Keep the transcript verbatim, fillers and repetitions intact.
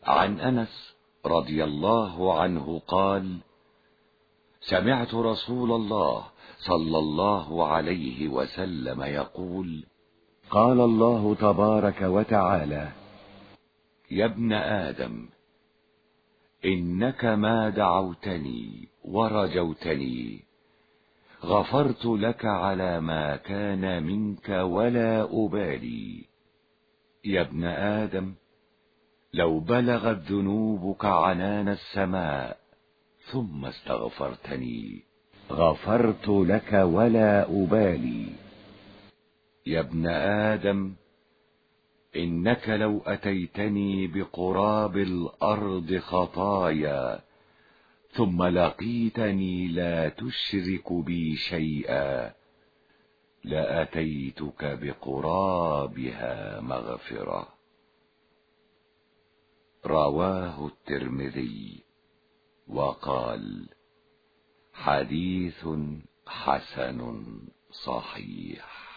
عن أنس رضي الله عنه قال: سمعت رسول الله صلى الله عليه وسلم يقول: قال الله تبارك وتعالى: يا ابن آدم، إنك ما دعوتني ورجوتني غفرت لك على ما كان منك ولا أبالي. يا ابن آدم، لو بلغت ذنوبك عنان السماء ثم استغفرتني غفرت لك ولا أبالي. يا ابن آدم، إنك لو أتيتني بقراب الأرض خطايا ثم لقيتني لا تشرك بي شيئا لأتيتك بقرابها مغفرة. رواه الترمذي وقال: حديث حسن صحيح.